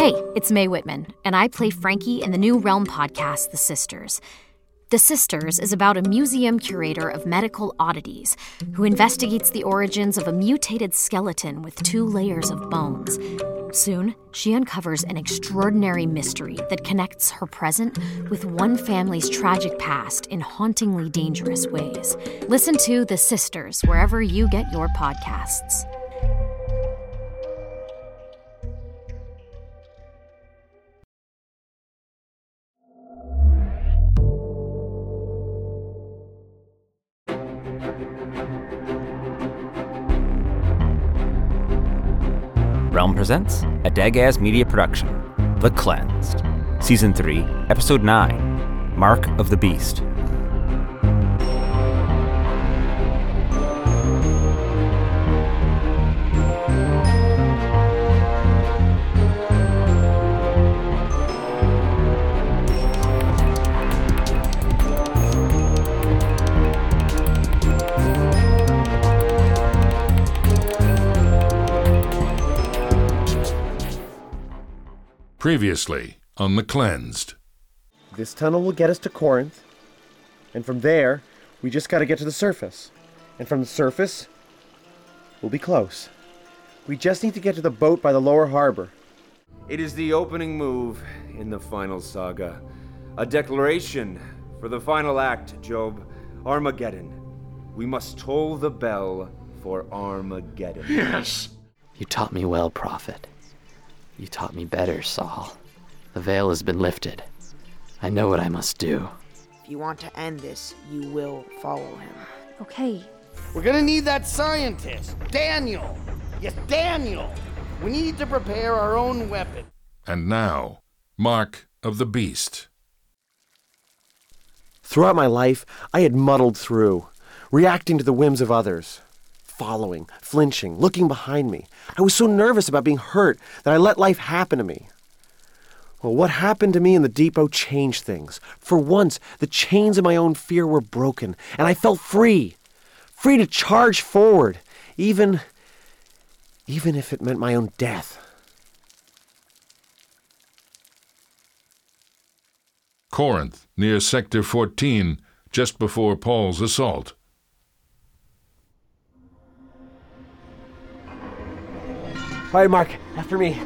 Hey, it's Mae Whitman, and I play Frankie in the new Realm podcast, The Sisters. The Sisters is about a museum curator of medical oddities who investigates the origins of a mutated skeleton with 2 layers of bones. Soon, she uncovers an extraordinary mystery that connects her present with one family's tragic past in hauntingly dangerous ways. Listen to The Sisters wherever you get your podcasts. Realm presents a Dagaz Media production, The Cleansed, Season 3, Episode 9, Mark of the Beast. Previously on The Cleansed. This tunnel will get us to Corinth, and from there, we just gotta get to the surface. And from the surface, we'll be close. We just need to get to the boat by the lower harbor. It is the opening move in the final saga. A declaration for the final act, Job. Armageddon. We must toll the bell for Armageddon. Yes! You taught me well, Prophet. You taught me better, Saul. The veil has been lifted. I know what I must do. If you want to end this, you will follow him. Okay. We're gonna need that scientist, Daniel. Yes, Daniel. We need to prepare our own weapon. And now, Mark of the Beast. Throughout my life, I had muddled through, reacting to the whims of others. Following, flinching, looking behind me. I was so nervous about being hurt that I let life happen to me. Well, what happened to me in the depot changed things. For once, the chains of my own fear were broken, and I felt free. Free to charge forward, even if it meant my own death. Corinth, near Sector 14, just before Paul's assault. All right, Mark, after me.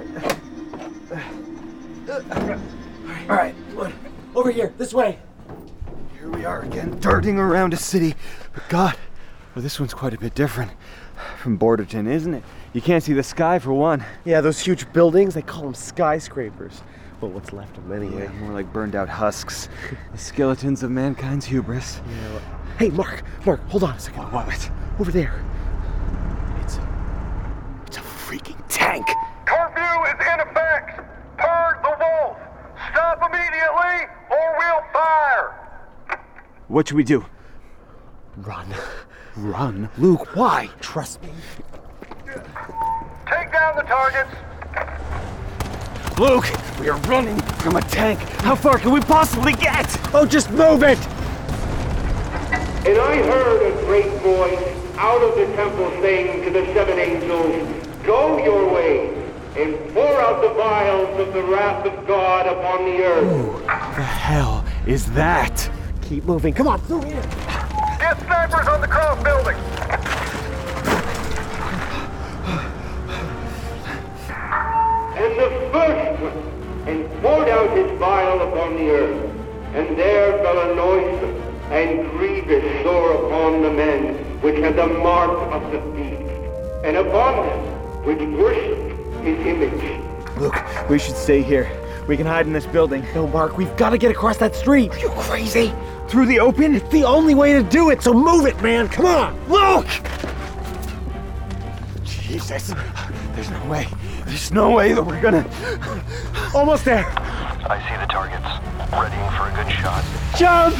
All right, over here, this way. Here we are again, darting around a city. But God, well, this one's quite a bit different from Borderton, isn't it? You can't see the sky for one. Yeah, those huge buildings, they call them skyscrapers. Well, what's left of them anyway. Yeah, more like burned out husks. The skeletons of mankind's hubris. Yeah, well, hey, Mark, hold on a second. What? Over there. It's a freaking tank. Curfew is in effect. Purge the wolf. Stop immediately or we'll fire. What should we do? Run. Run? Luke, why? Trust me. Take down the targets. Luke, we are running from a tank. How far can we possibly get? Oh, just move it! And I heard a great voice out of the temple saying to the 7 angels, go your way and pour out the vials of the wrath of God upon the earth. Who the hell is that? Keep moving. Come on, through here. Get snipers on the cross building. And the first went and poured out his vial upon the earth, and there fell a noisome and grievous sore upon the men which had the mark of the beast, and upon them which worshipped his image. Luke, we should stay here. We can hide in this building. No, Mark, we've got to get across that street. Are you crazy? Through the open? It's the only way to do it, so move it, man. Come on. Luke! Jesus. There's no way. There's no way that we're gonna... Almost there. I see the targets. Readying for a good shot. Jump!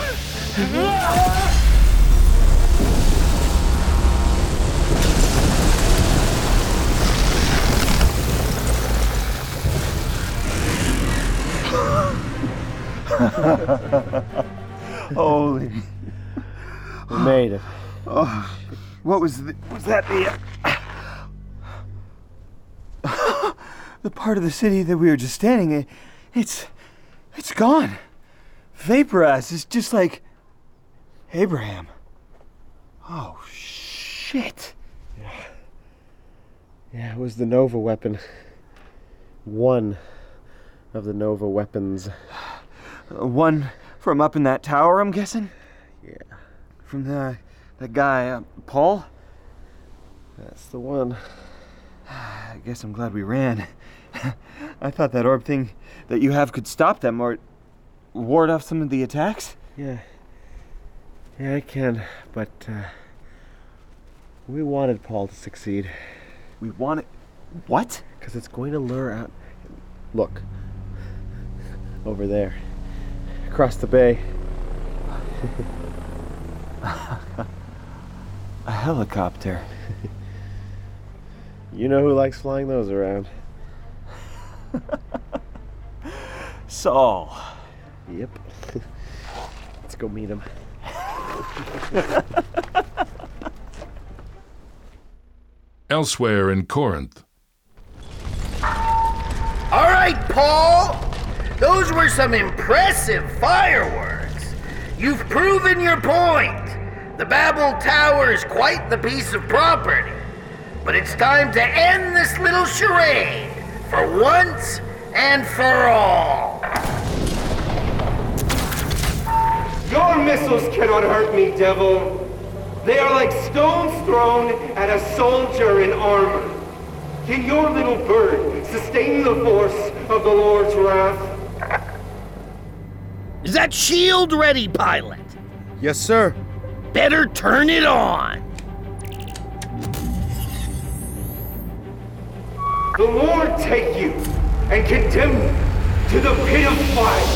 Holy. We made it. Oh, what was that the... the part of the city that we were just standing in, it's gone. Vaporized. It's just like Abraham. Oh, shit. Yeah, it was the Nova weapon. One of the Nova weapons. One from up in that tower, I'm guessing? Yeah. From that guy, Paul? That's the one. I guess I'm glad we ran. I thought that orb thing that you have could stop them or ward off some of the attacks. Yeah, I can, but we wanted Paul to succeed. We wanted... What? Because it's going to lure out... Look. Over there. Across the bay. A helicopter. You know who likes flying those around? Saul. Yep. Let's go meet him. Elsewhere in Corinth. All right, Paul. Those were some impressive fireworks. You've proven your point. The Babel Tower is quite the piece of property. But it's time to end this little charade for once and for all. Your missiles cannot hurt me, devil. They are like stones thrown at a soldier in armor. Can your little bird sustain the force of the Lord's wrath? Is that shield ready, pilot? Yes, sir. Better turn it on. The Lord take you and condemn you to the pit of fire.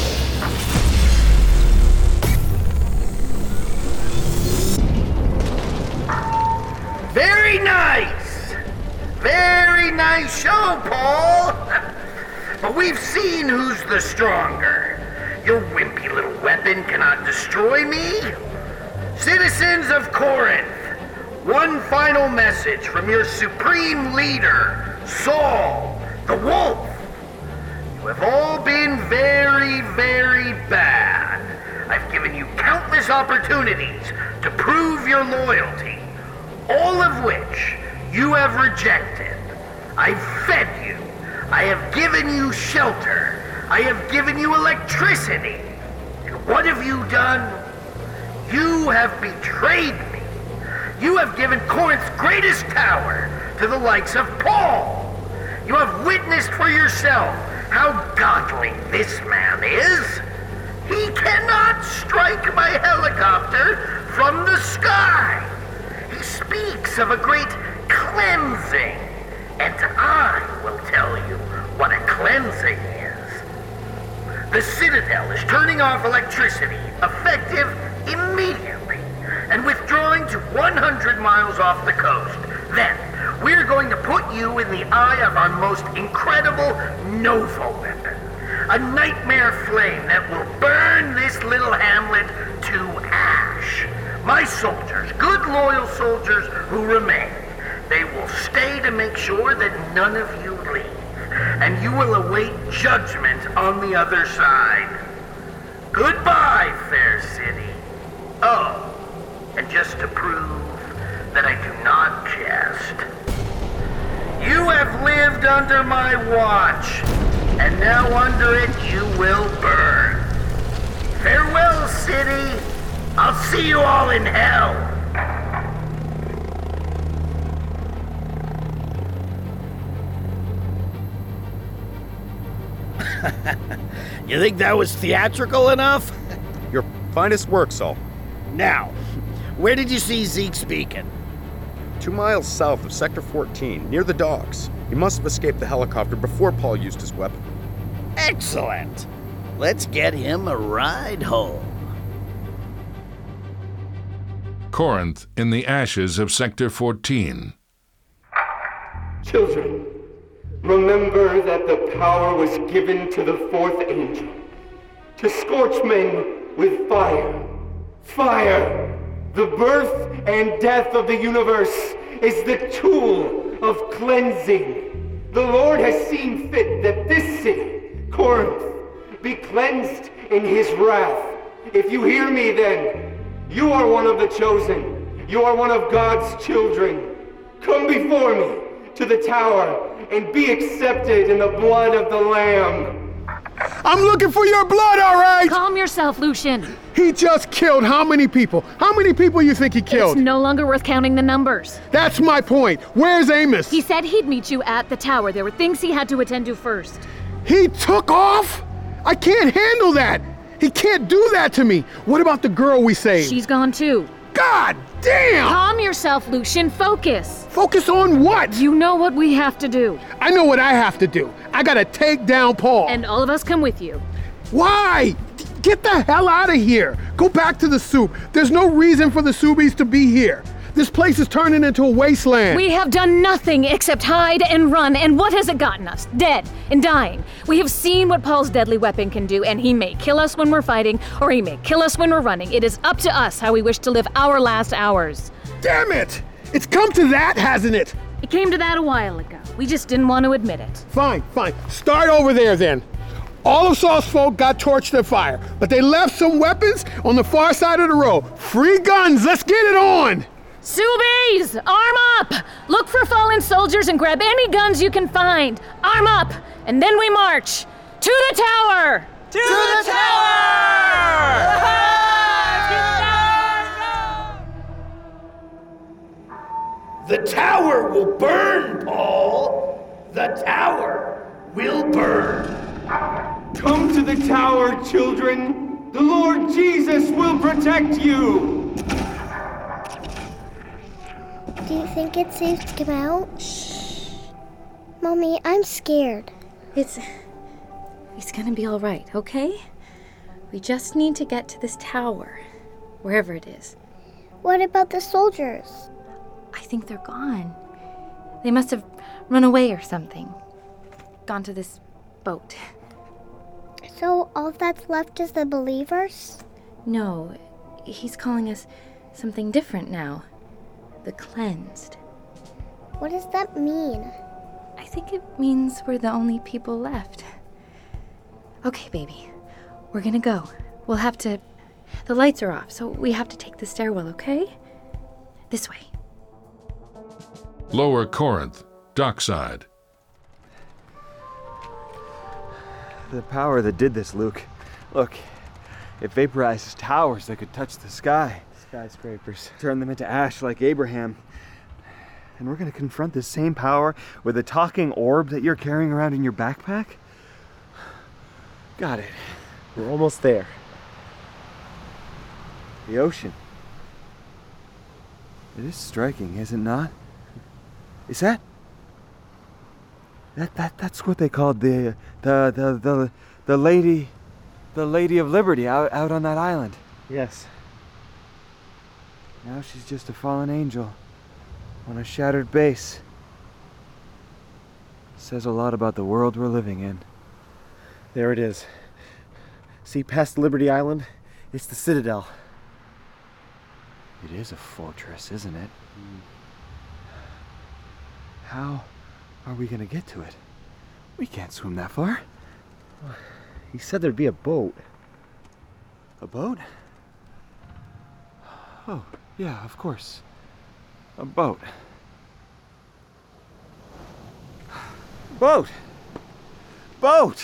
Very nice! Very nice show, Paul! But we've seen who's the stronger. Your wimpy little weapon cannot destroy me. Citizens of Corinth, one final message from your supreme leader, Saul, the Wolf. You have all been very, very bad. I've given you countless opportunities to prove your loyalty, all of which you have rejected. I've fed you. I have given you shelter. I have given you electricity. And what have you done? You have betrayed me. You have given Corinth's greatest tower to the likes of Paul. You have witnessed for yourself how godly this man is. He cannot strike my helicopter from the sky. He speaks of a great cleansing, and I will tell you what a cleansing is. The Citadel is turning off electricity, effective immediately, and withdrawing to 100 miles off the coast. Then, we're going to put you in the eye of our most incredible Nova weapon. A nightmare flame that will burn this little hamlet to ash. My soldiers, good loyal soldiers who remain, they will stay to make sure that none of you leave. And you will await judgment on the other side. Goodbye, fair city. Oh, and just to prove that I do not jest, you have lived under my watch, and now under it you will burn. Farewell, city. I'll see you all in hell. You think that was theatrical enough? Your finest work, Saul. Now, where did you see Zeke's beacon? 2 miles south of Sector 14, near the docks. He must have escaped the helicopter before Paul used his weapon. Excellent. Let's get him a ride home. Corinth in the ashes of Sector 14. Children, remember that the power was given to the fourth angel to scorch men with fire. Fire! The birth and death of the universe is the tool of cleansing. The Lord has seen fit that this city, Corinth, be cleansed in his wrath. If you hear me then, you are one of the chosen. You are one of God's children. Come before me to the tower and be accepted in the blood of the Lamb. I'm looking for your blood, all right? Calm yourself, Lucian. He just killed how many people? How many people you think he killed? It's no longer worth counting the numbers. That's my point. Where's Amos? He said he'd meet you at the tower. There were things he had to attend to first. He took off? I can't handle that. He can't do that to me. What about the girl we saved? She's gone too. God damn! Calm yourself, Lucian. Focus. Focus on what? You know what we have to do. I know what I have to do. I gotta take down Paul. And all of us come with you. Why? Get the hell out of here. Go back to the soup. There's no reason for the Subies to be here. This place is turning into a wasteland. We have done nothing except hide and run, and what has it gotten us? Dead and dying. We have seen what Paul's deadly weapon can do, and he may kill us when we're fighting, or he may kill us when we're running. It is up to us how we wish to live our last hours. Damn it! It's come to that, hasn't it? It came to that a while ago. We just didn't want to admit it. Fine. Start over there then. All of Saul's folk got torched and fire, but they left some weapons on the far side of the road. Free guns, let's get it on! Subies, arm up! Look for fallen soldiers and grab any guns you can find. Arm up, and then we march. To the tower! To the tower! The tower will burn, Paul! The tower will burn! Come to the tower, children! The Lord Jesus will protect you! Do you think it's safe to come out? Shh. Mommy, I'm scared. It's gonna be all right, okay? We just need to get to this tower, wherever it is. What about the soldiers? I think they're gone. They must have run away or something. Gone to this boat. So all that's left is the believers? No, he's calling us something different now. The cleansed. What does that mean? I think it means we're the only people left. Okay, baby. We're gonna go. We'll have to... The lights are off, so we have to take the stairwell, okay? This way. Lower Corinth, dockside. The power that did this, Luke. Look, it vaporizes towers that could touch the sky. Skyscrapers. Turn them into ash like Abraham. And we're gonna confront this same power with a talking orb that you're carrying around in your backpack? Got it. We're almost there. The ocean. It is striking, is it not? Is that? That's what they called the Lady of Liberty out on that island. Yes. Now she's just a fallen angel on a shattered base. Says a lot about the world we're living in. There it is. See past Liberty Island? It's the Citadel. It is a fortress, isn't it? How are we gonna get to it? We can't swim that far. He said there'd be a boat. A boat? Oh, yeah, of course. A boat. Boat! Boat!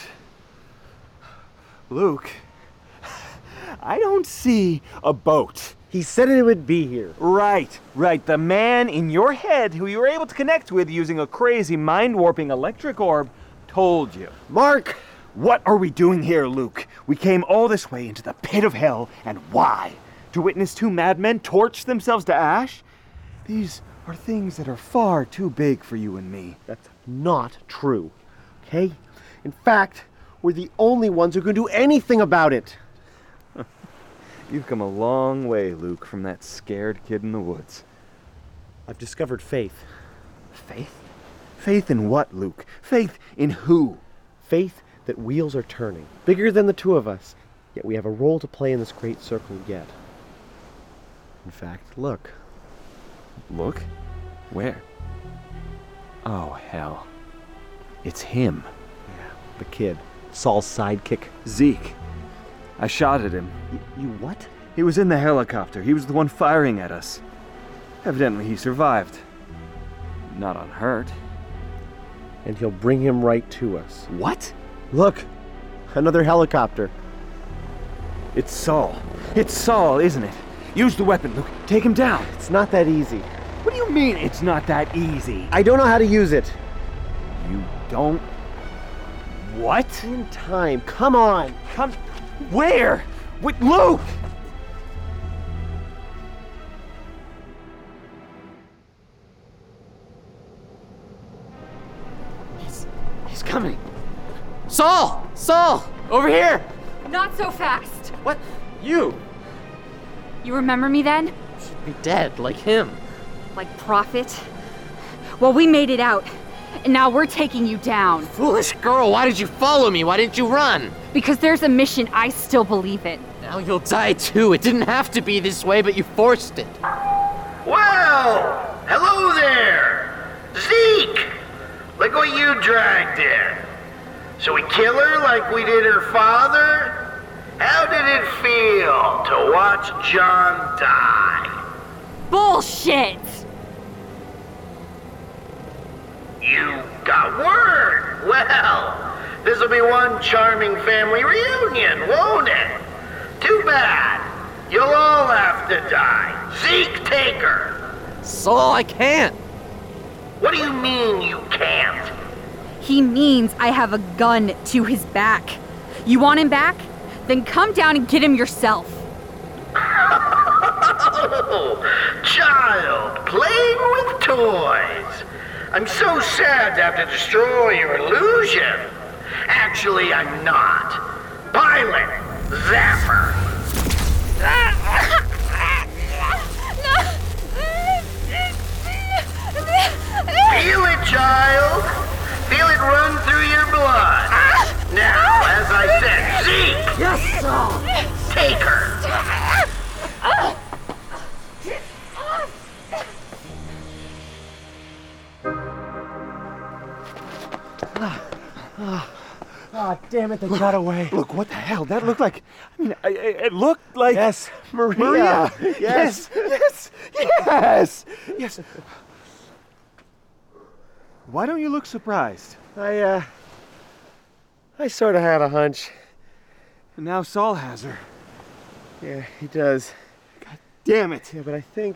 Luke, I don't see a boat. He said it would be here. Right. The man in your head who you were able to connect with using a crazy mind-warping electric orb told you. Mark! What are we doing here, Luke? We came all this way into the pit of hell, and why? To witness two madmen torch themselves to ash? These are things that are far too big for you and me. That's not true, okay? In fact, we're the only ones who can do anything about it. You've come a long way, Luke, from that scared kid in the woods. I've discovered faith. Faith? Faith in what, Luke? Faith in who? Faith that wheels are turning, bigger than the two of us, yet we have a role to play in this great circle yet. In fact, look. Look? Where? Oh, hell. It's him. Yeah, the kid. Saul's sidekick. Zeke. I shot at him. You what? He was in the helicopter. He was the one firing at us. Evidently he survived. Not unhurt. And he'll bring him right to us. What? Look, another helicopter. It's Saul. It's Saul, isn't it? Use the weapon, Luke. Take him down. It's not that easy. What do you mean it's not that easy? I don't know how to use it. You don't? What? In time. Come on. Come. Where? With Luke! He's coming. Saul! Saul! Over here! Not so fast. What? You? You remember me then? Should be dead, like him. Like Prophet? Well, we made it out. And now we're taking you down. Foolish girl, why did you follow me? Why didn't you run? Because there's a mission I still believe in. Now you'll die too. It didn't have to be this way, but you forced it. Well, hello there. Zeke! Look what you dragged in. So we kill her like we did her father? How did it feel to watch John die? Bullshit! You got word. Well, this'll be one charming family reunion, won't it? Too bad. You'll all have to die. Zeke, take her. Saul, I can't. What do you mean you can't? He means I have a gun to his back. You want him back? Then come down and get him yourself. Oh, child, playing with toys. I'm so sad to have to destroy your illusion. Actually, I'm not. Pilot, Zapper. Feel it, child. Feel it run through your blood. Now, as I said, Zeke. Yes, Saul. Take her. Ah, damn it, they got away. Look, what the hell? That looked like... it looked like... Yes, Maria. Yes. Yes. Why don't you look surprised? I sort of had a hunch. And now Saul has her. Yeah, he does. God damn it. Yeah, but I think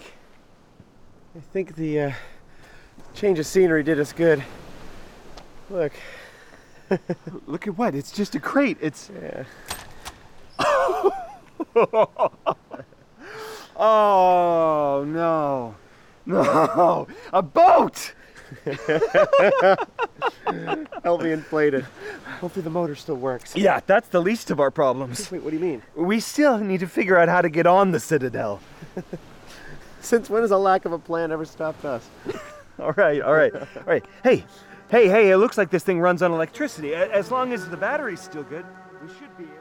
the change of scenery did us good. Look. Look at what? It's just a crate. It's... Yeah. Oh, no. No. A boat! Help me inflate it. Hopefully the motor still works. Yeah, that's the least of our problems. Wait, what do you mean? We still need to figure out how to get on the Citadel. Since when has a lack of a plan ever stopped us? All right. Hey, it looks like this thing runs on electricity. As long as the battery's still good, we should be able...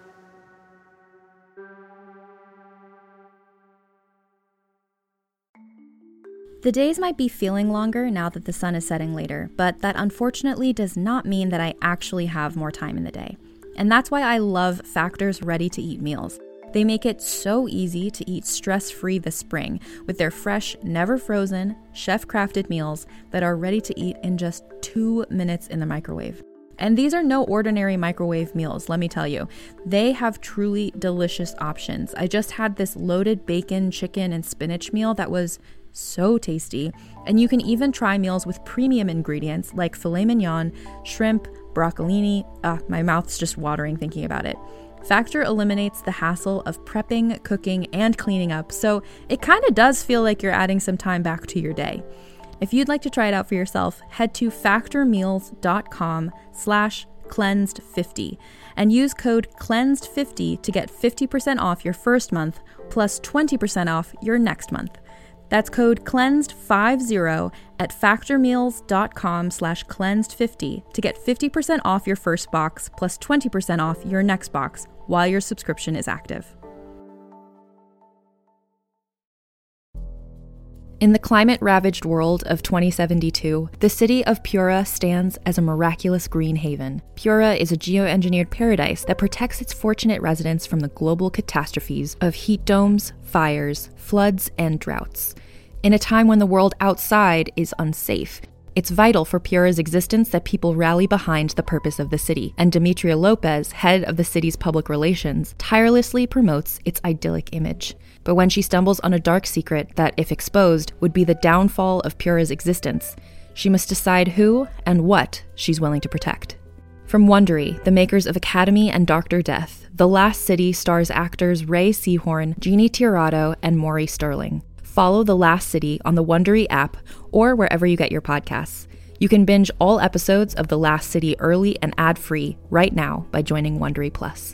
The days might be feeling longer now that the sun is setting later, but that unfortunately does not mean that I actually have more time in the day. And that's why I love Factor's ready-to-eat meals. They make it so easy to eat stress-free this spring with their fresh, never frozen, chef-crafted meals that are ready to eat in just 2 minutes in the microwave. And these are no ordinary microwave meals, let me tell you. They have truly delicious options. I just had this loaded bacon, chicken, and spinach meal that was so tasty. And you can even try meals with premium ingredients like filet mignon, shrimp, broccolini. My mouth's just watering thinking about it. Factor eliminates the hassle of prepping, cooking, and cleaning up, so it kind of does feel like you're adding some time back to your day. If you'd like to try it out for yourself, head to factormeals.com/cleansed50 and use code CLEANSED50 to get 50% off your first month plus 20% off your next month. That's code CLEANSED50 at factormeals.com/cleansed50 to get 50% off your first box plus 20% off your next box while your subscription is active. In the climate-ravaged world of 2072, the city of Pura stands as a miraculous green haven. Pura is a geoengineered paradise that protects its fortunate residents from the global catastrophes of heat domes, fires, floods, and droughts. In a time when the world outside is unsafe, it's vital for Pura's existence that people rally behind the purpose of the city, and Demetria Lopez, head of the city's public relations, tirelessly promotes its idyllic image. But when she stumbles on a dark secret that, if exposed, would be the downfall of Pura's existence, she must decide who and what she's willing to protect. From Wondery, the makers of Academy and Dr. Death, The Last City stars actors Ray Seahorn, Jeannie Tirado, and Maury Sterling. Follow The Last City on the Wondery app or wherever you get your podcasts. You can binge all episodes of The Last City early and ad-free right now by joining Wondery Plus.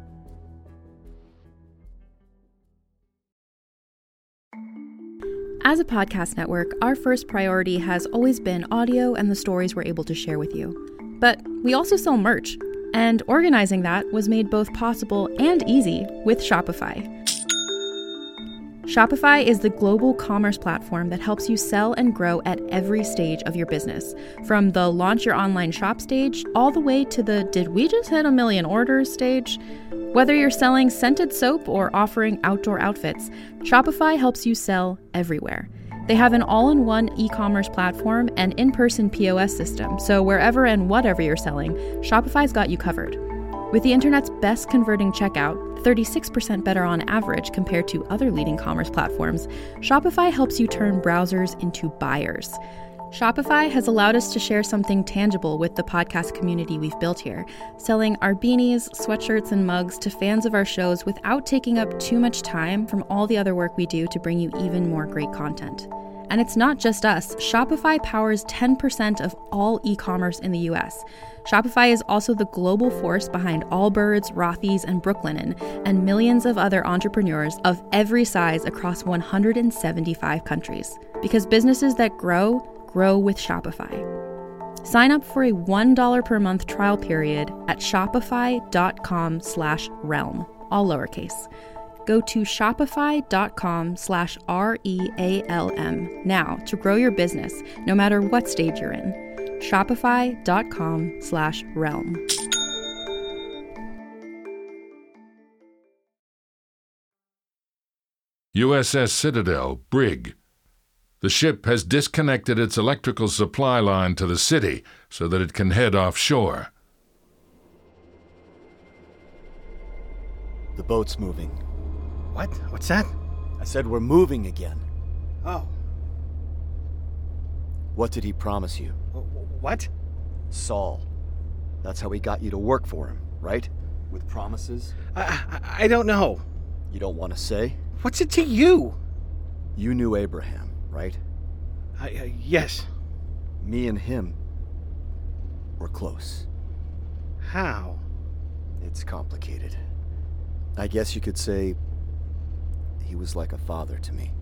As a podcast network, our first priority has always been audio and the stories we're able to share with you. But we also sell merch, and organizing that was made both possible and easy with Shopify. Shopify is the global commerce platform that helps you sell and grow at every stage of your business, from the launch your online shop stage all the way to the did we just hit 1 million orders stage. Whether you're selling scented soap or offering outdoor outfits, Shopify helps you sell everywhere. They have an all-in-one e-commerce platform and in-person POS system, so wherever and whatever you're selling, Shopify's got you covered. With the internet's best converting checkout, 36% better on average compared to other leading commerce platforms, Shopify helps you turn browsers into buyers. Shopify has allowed us to share something tangible with the podcast community we've built here, selling our beanies, sweatshirts, and mugs to fans of our shows without taking up too much time from all the other work we do to bring you even more great content. And it's not just us. Shopify powers 10% of all e-commerce in the US. Shopify is also the global force behind Allbirds, Rothy's, and Brooklinen, and millions of other entrepreneurs of every size across 175 countries. Because businesses that grow with Shopify. Sign up for a $1 per month trial period at shopify.com/realm, all lowercase. Go to shopify.com/REALM now to grow your business, no matter what stage you're in. Shopify.com/realm. USS Citadel, Brig. The ship has disconnected its electrical supply line to the city so that it can head offshore. The boat's moving. What? What's that? I said we're moving again. Oh. What did he promise you? What? Saul. That's how he got you to work for him, right? With promises? I don't know. You don't want to say? What's it to you? You knew Abraham, right? Yes. Me and him were close. How? It's complicated. I guess you could say he was like a father to me.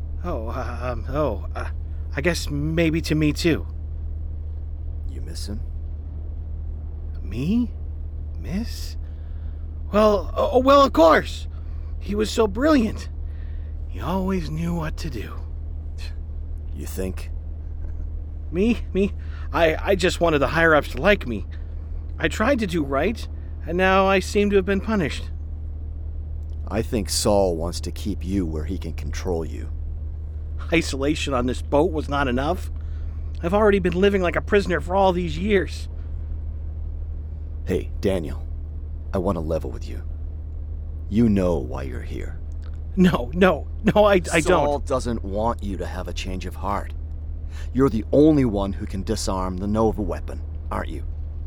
I guess maybe to me too. You miss him? Me? Miss? Well, of course. He was so brilliant. He always knew what to do. You think? Me? I just wanted the higher-ups to like me. I tried to do right, and now I seem to have been punished. I think Saul wants to keep you where he can control you. Isolation on this boat was not enough. I've already been living like a prisoner for all these years. Hey, Daniel, I want to level with you. You know why you're here. No, I don't. Saul doesn't want you to have a change of heart. You're the only one who can disarm the Nova weapon, aren't you?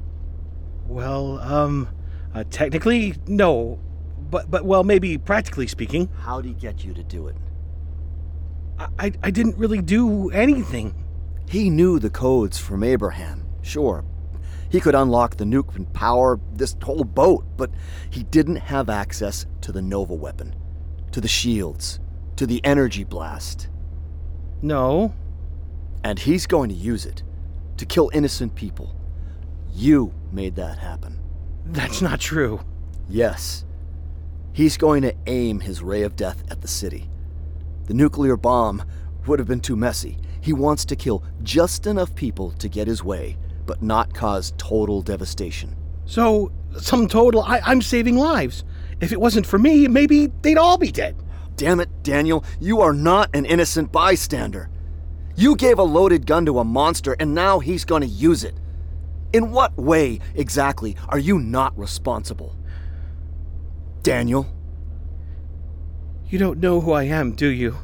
Well, technically, no. But well, maybe practically speaking. How'd he get you to do it? I didn't really do anything. He knew the codes from Abraham, sure. He could unlock the nuke and power this whole boat, but he didn't have access to the Nova weapon, to the shields, to the energy blast. No. And he's going to use it to kill innocent people. You made that happen. That's not true. Yes. He's going to aim his ray of death at the city. The nuclear bomb Would have been too messy. He wants to kill just enough people to get his way, but not cause total devastation. So, sum total, I'm saving lives. If it wasn't for me, maybe they'd all be dead. Damn it, Daniel, you are not an innocent bystander. You gave a loaded gun to a monster, and now he's gonna use it. In what way, exactly, are you not responsible? Daniel? You don't know who I am, do you?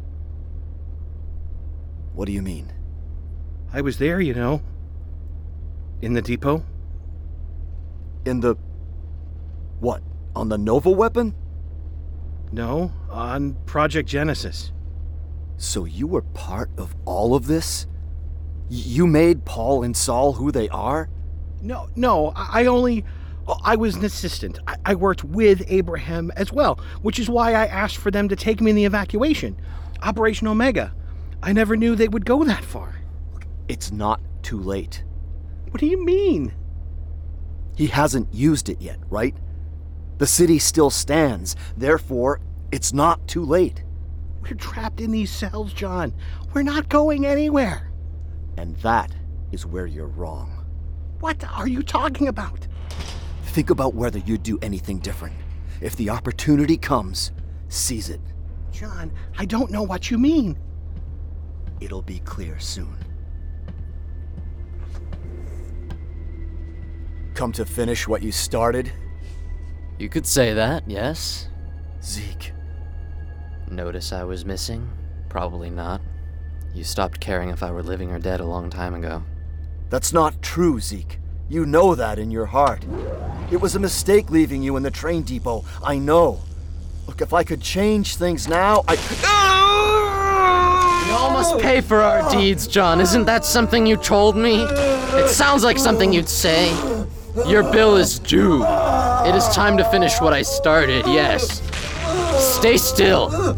What do you mean? I was there, you know. In the depot. In the... what? On the Nova weapon? No, on Project Genesis. So you were part of all of this? You made Paul and Saul who they are? No, I was an assistant. I worked with Abraham as well, which is why I asked for them to take me in the evacuation. Operation Omega. I never knew they would go that far. It's not too late. What do you mean? He hasn't used it yet, right? The city still stands, therefore, it's not too late. We're trapped in these cells, John. We're not going anywhere. And that is where you're wrong. What are you talking about? Think about whether you'd do anything different. If the opportunity comes, seize it. John, I don't know what you mean. It'll be clear soon. Come to finish what you started? You could say that, yes. Zeke. Notice I was missing? Probably not. You stopped caring if I were living or dead a long time ago. That's not true, Zeke. You know that in your heart. It was a mistake leaving you in the train depot, I know. Look, if I could change things now, We all must pay for our deeds, John. Isn't that something you told me? It sounds like something you'd say. Your bill is due. It is time to finish what I started, yes. Stay still.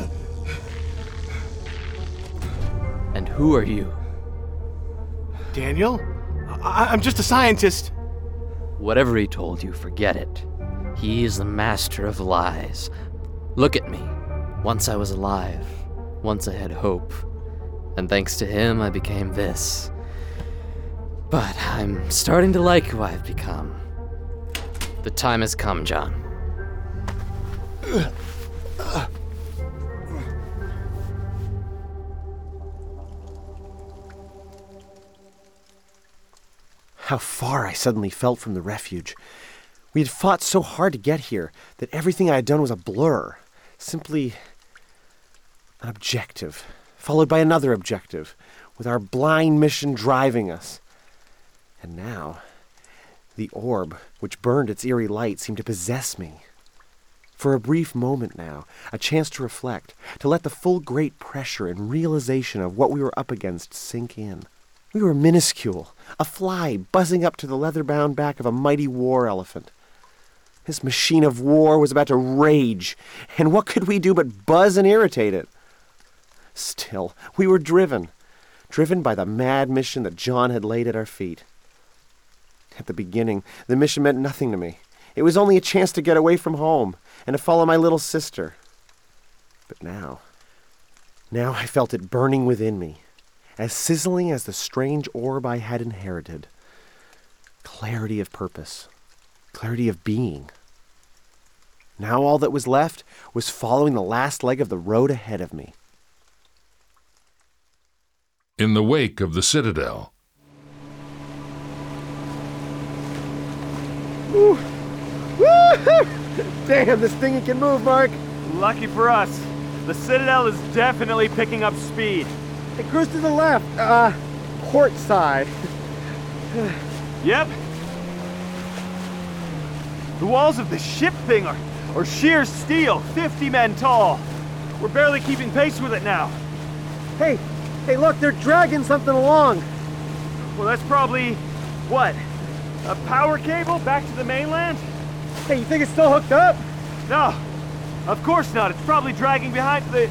And who are you? Daniel? I'm just a scientist. Whatever he told you, forget it. He is the master of lies. Look at me. Once I was alive. Once I had hope. And thanks to him, I became this. But I'm starting to like who I've become. The time has come, John. How far I suddenly felt from the refuge. We had fought so hard to get here that everything I had done was a blur. Simply an objective, followed by another objective, with our blind mission driving us. And now, the orb, which burned its eerie light, seemed to possess me. For a brief moment now, a chance to reflect, to let the full great pressure and realization of what we were up against sink in. We were minuscule, a fly buzzing up to the leather-bound back of a mighty war elephant. This machine of war was about to rage, and what could we do but buzz and irritate it? Still, we were driven by the mad mission that John had laid at our feet. At the beginning, the mission meant nothing to me. It was only a chance to get away from home and to follow my little sister. But now I felt it burning within me, as sizzling as the strange orb I had inherited. Clarity of purpose, clarity of being. Now all that was left was following the last leg of the road ahead of me. In the wake of the Citadel. Woo! Woo! Damn, this thing can move, Mark. Lucky for us. The Citadel is definitely picking up speed. Hey, cruise to the left. Port side. Yep. The walls of the ship thing are sheer steel, 50 men tall. We're barely keeping pace with it now. Hey, look, they're dragging something along. Well, that's probably, what? A power cable back to the mainland? Hey, you think it's still hooked up? No, of course not. It's probably dragging behind the...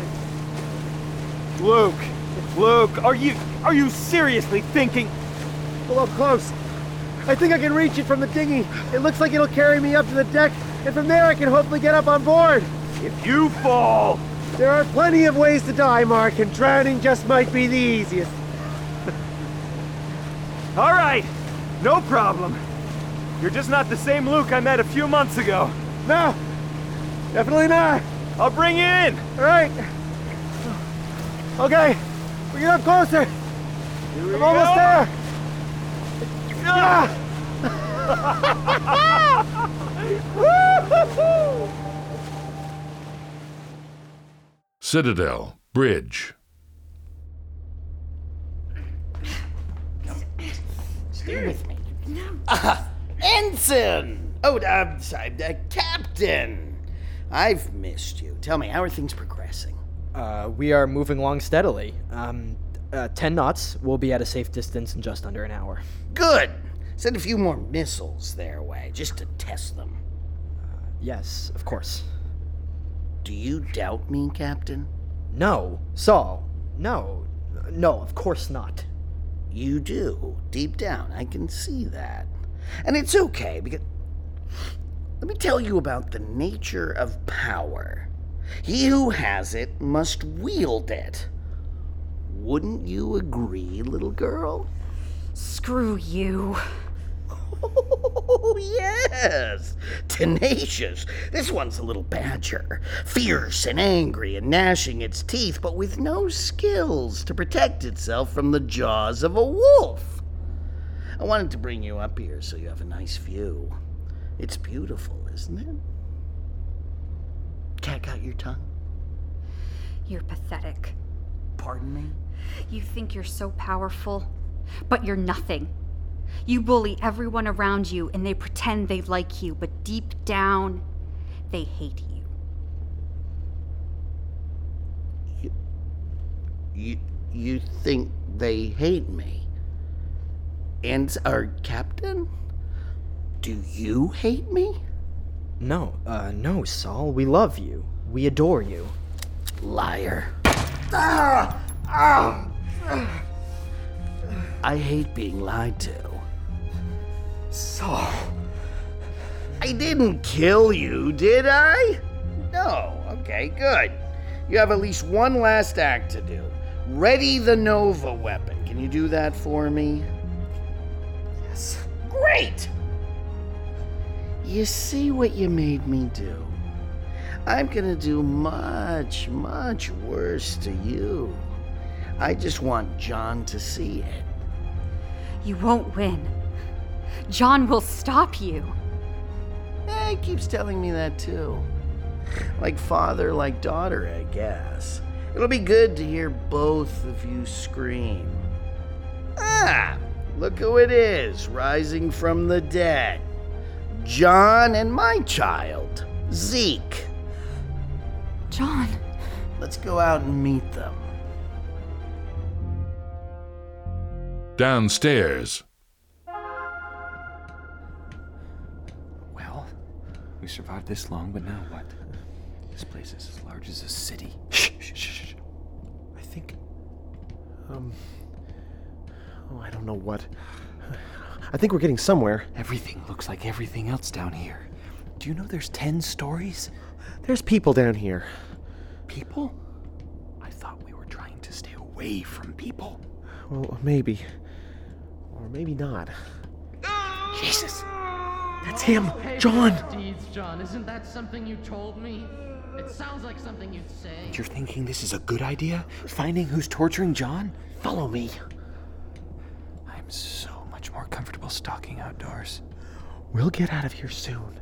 Luke, are you seriously thinking? Well, up close. I think I can reach it from the dinghy. It looks like it'll carry me up to the deck, and from there I can hopefully get up on board. If you fall, There are plenty of ways to die, Mark, and drowning just might be the easiest. All right, no problem. You're just not the same Luke I met a few months ago. No, definitely not. I'll bring you in. All right. Okay, bring it up closer. I'm almost there. Ah! Citadel, Bridge. Stay with me. Ensign! Oh, sorry, Captain! I've missed you. Tell me, how are things progressing? We are moving along steadily. 10 knots. We'll be at a safe distance in just under an hour. Good! Send a few more missiles their way, just to test them. Yes, of course. Do you doubt me, Captain? No. Saul. No. No, of course not. You do. Deep down, I can see that. And it's okay, because... Let me tell you about the nature of power. He who has it must wield it. Wouldn't you agree, little girl? Screw you. Oh, yes! Tenacious. This one's a little badger. Fierce and angry and gnashing its teeth, but with no skills to protect itself from the jaws of a wolf. I wanted to bring you up here so you have a nice view. It's beautiful, isn't it? Cat got your tongue? You're pathetic. Pardon me? You think you're so powerful, but you're nothing. You bully everyone around you and they pretend they like you, but deep down, they hate you. You think they hate me? And our captain? Do you hate me? No, no, Saul. We love you. We adore you. Liar. I hate being lied to. Saul. I didn't kill you, did I? No. Okay, good. You have at least one last act to do. Ready the Nova weapon. Can you do that for me? Yes. Great! You see what you made me do? I'm gonna do much, much worse to you. I just want John to see it. You won't win. John will stop you. He keeps telling me that too. Like father, like daughter, I guess. It'll be good to hear both of you scream. Ah, look who it is, rising from the dead. John and my child, Zeke. John. Let's go out and meet them. Downstairs. Well, we survived this long, but now what? This place is as large as a city. Shh, shh, shh, shh. I think... I don't know what. I think we're getting somewhere. Everything looks like everything else down here. Do you know there's 10 stories? There's people down here. People? I thought we were trying to stay away from people. Well, maybe. Or maybe not. Jesus! That's him! John! Deeds, John. Isn't that something you told me? It sounds like something you'd say. You're thinking this is a good idea? Finding who's torturing John? Follow me. I'm so much more comfortable stalking outdoors. We'll get out of here soon.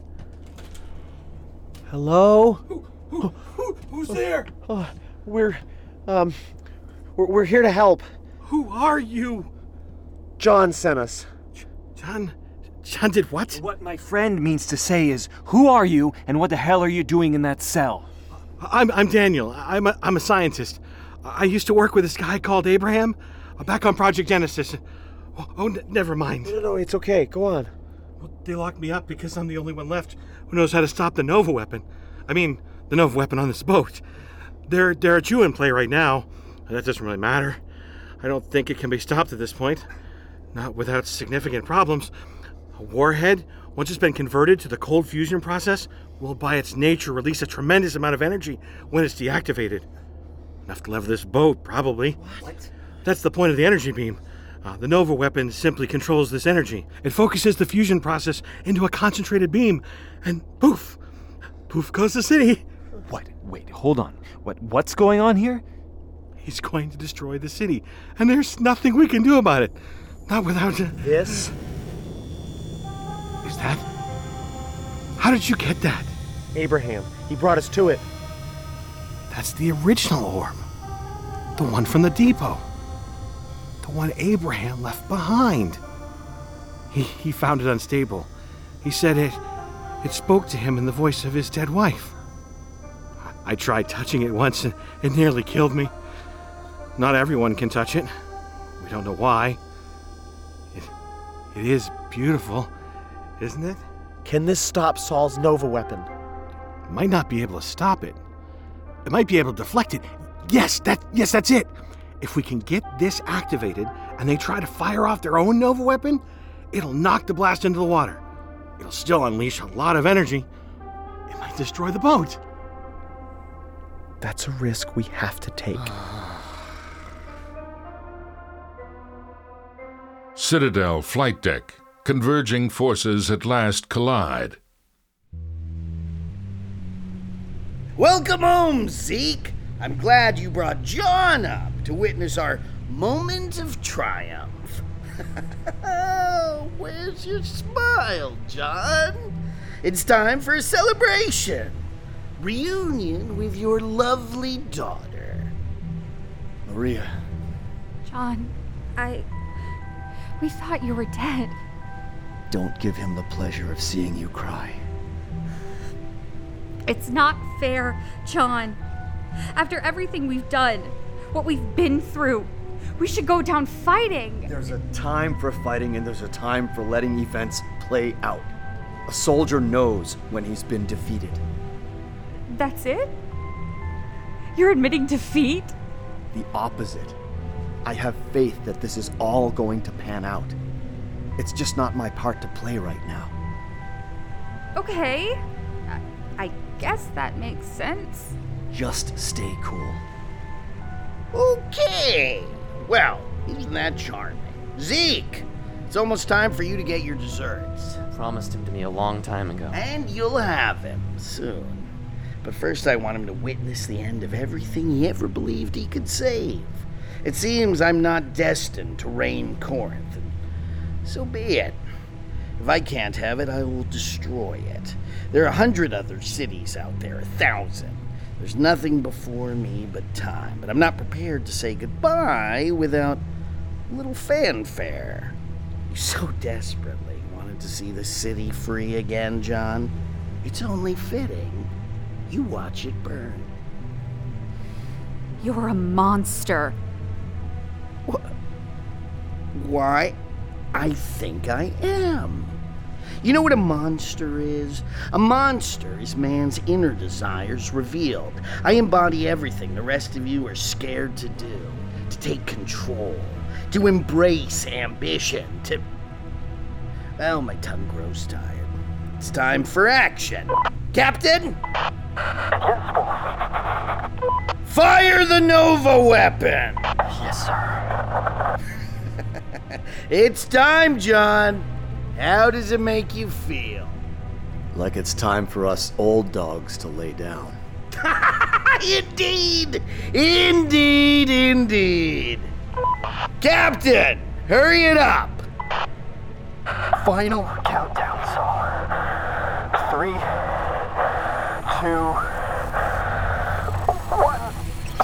Hello? Who's there? We're here to help. Who are you? John sent us. John did what? What my friend means to say is, who are you and what the hell are you doing in that cell? I'm Daniel. I'm a scientist. I used to work with this guy called Abraham back on Project Genesis. Never mind. No, it's okay. Go on. Well, they locked me up because I'm the only one left who knows how to stop the Nova weapon. I mean, the Nova weapon on this boat. There are two in play right now. That doesn't really matter. I don't think it can be stopped at this point. Not without significant problems. A warhead, once it's been converted to the cold fusion process, will by its nature release a tremendous amount of energy when it's deactivated. Enough to level this boat, probably. What? That's the point of the energy beam. The Nova weapon simply controls this energy. It focuses the fusion process into a concentrated beam, and poof! Poof goes the city. What? Wait, hold on. What's going on here? He's going to destroy the city, and there's nothing we can do about it. Not without... This? Is that... How did you get that? Abraham. He brought us to it. That's the original orb. The one from the depot. The one Abraham left behind. He found it unstable. He said it spoke to him in the voice of his dead wife. I tried touching it once and it nearly killed me. Not everyone can touch it. We don't know why. It is beautiful, isn't it? Can this stop Saul's Nova weapon? It might not be able to stop it. It might be able to deflect it. Yes, that's it. If we can get this activated and they try to fire off their own Nova weapon, it'll knock the blast into the water. It'll still unleash a lot of energy. It might destroy the boat. That's a risk we have to take. Citadel flight deck. Converging forces at last collide. Welcome home, Zeke. I'm glad you brought John up to witness our moment of triumph. Where's your smile, John? It's time for a celebration. Reunion with your lovely daughter. Maria. John, we thought you were dead. Don't give him the pleasure of seeing you cry. It's not fair, John. After everything we've done, what we've been through, we should go down fighting. There's a time for fighting and there's a time for letting events play out. A soldier knows when he's been defeated. That's it? You're admitting defeat? The opposite. I have faith that this is all going to pan out. It's just not my part to play right now. Okay. I guess that makes sense. Just stay cool. Okay. Well, isn't that charming? Zeke, it's almost time for you to get your desserts. Promised him to me a long time ago. And you'll have him soon. But first I want him to witness the end of everything he ever believed he could save. It seems I'm not destined to reign Corinth, and so be it. If I can't have it, I will destroy it. There are 100 other cities out there, 1,000. There's nothing before me but time, but I'm not prepared to say goodbye without a little fanfare. You so desperately wanted to see the city free again, John. It's only fitting you watch it burn. You're a monster. Why, I think I am. You know what a monster is? A monster is man's inner desires revealed. I embody everything the rest of you are scared to do. To take control. To embrace ambition. Well, my tongue grows tired. It's time for action. Captain? Fire the Nova weapon! Yes, sir. It's time, John. How does it make you feel? Like it's time for us old dogs to lay down. Indeed! Indeed, indeed. Captain, hurry it up. Final countdown, Saul. 3, 2, 1.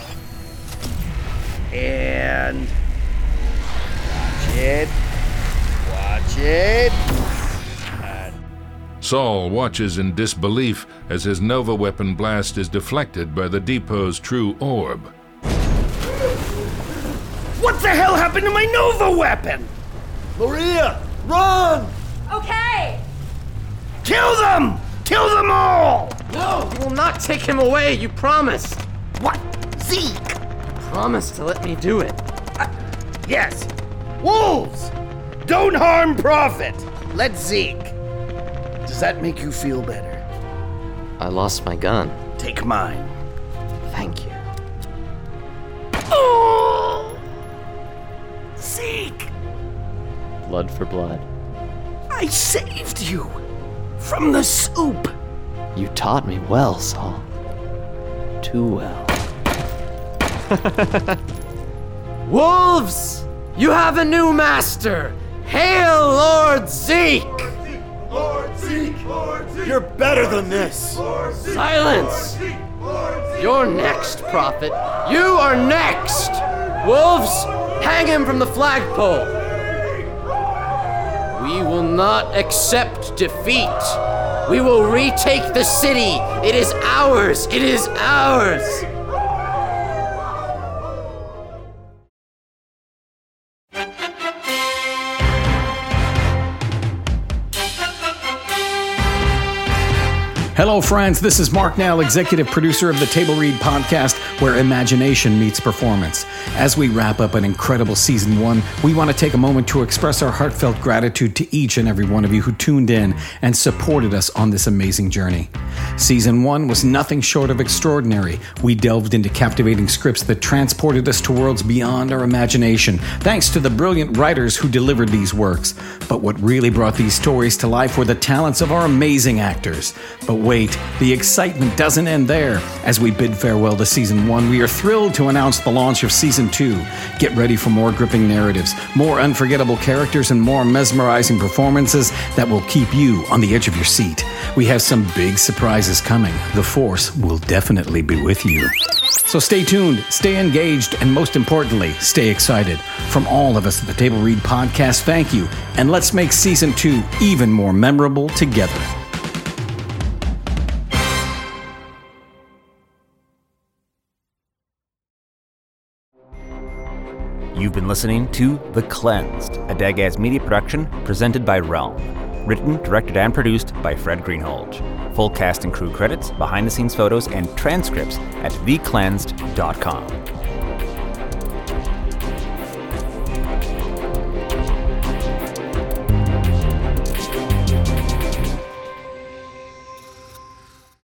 And watch it. Watch it. Saul watches in disbelief as his Nova weapon blast is deflected by the depot's true orb. What the hell happened to my Nova weapon? Maria, run! Okay! Kill them! Kill them all! No! You will not take him away, you promised! What? Zeke! You promised to let me do it. Yes. Wolves! Don't harm Prophet! let Zeke. Does that make you feel better? I lost my gun. Take mine. Thank you. Oh! Zeke! Blood for blood. I saved you from the soup. You taught me well, Saul. Too well. Wolves! You have a new master! Hail Lord Zeke! Lord Zeke! Lord Zeke! You're better than this! Silence! You're next, prophet. You are next! Wolves, hang him from the flagpole! We will not accept defeat. We will retake the city. It is ours. It is ours. Hello, friends. This is Mark Nell, executive producer of the Table Read podcast, where imagination meets performance. As we wrap up an incredible season 1, we want to take a moment to express our heartfelt gratitude to each and every one of you who tuned in and supported us on this amazing journey. Season 1 was nothing short of extraordinary. We delved into captivating scripts that transported us to worlds beyond our imagination, thanks to the brilliant writers who delivered these works. But what really brought these stories to life were the talents of our amazing actors. But wait, the excitement doesn't end there. As we bid farewell to Season 1, we are thrilled to announce the launch of Season 2. Get ready for more gripping narratives, more unforgettable characters, and more mesmerizing performances that will keep you on the edge of your seat. We have some big surprises coming. The Force will definitely be with you. So stay tuned, stay engaged, and most importantly, stay excited. From all of us at the Table Read podcast, thank you, and let's make Season 2 even more memorable together. You've been listening to The Cleansed, a Dagaz media production presented by Realm. Written, directed, and produced by Fred Greenhalgh. Full cast and crew credits, behind-the-scenes photos, and transcripts at thecleansed.com.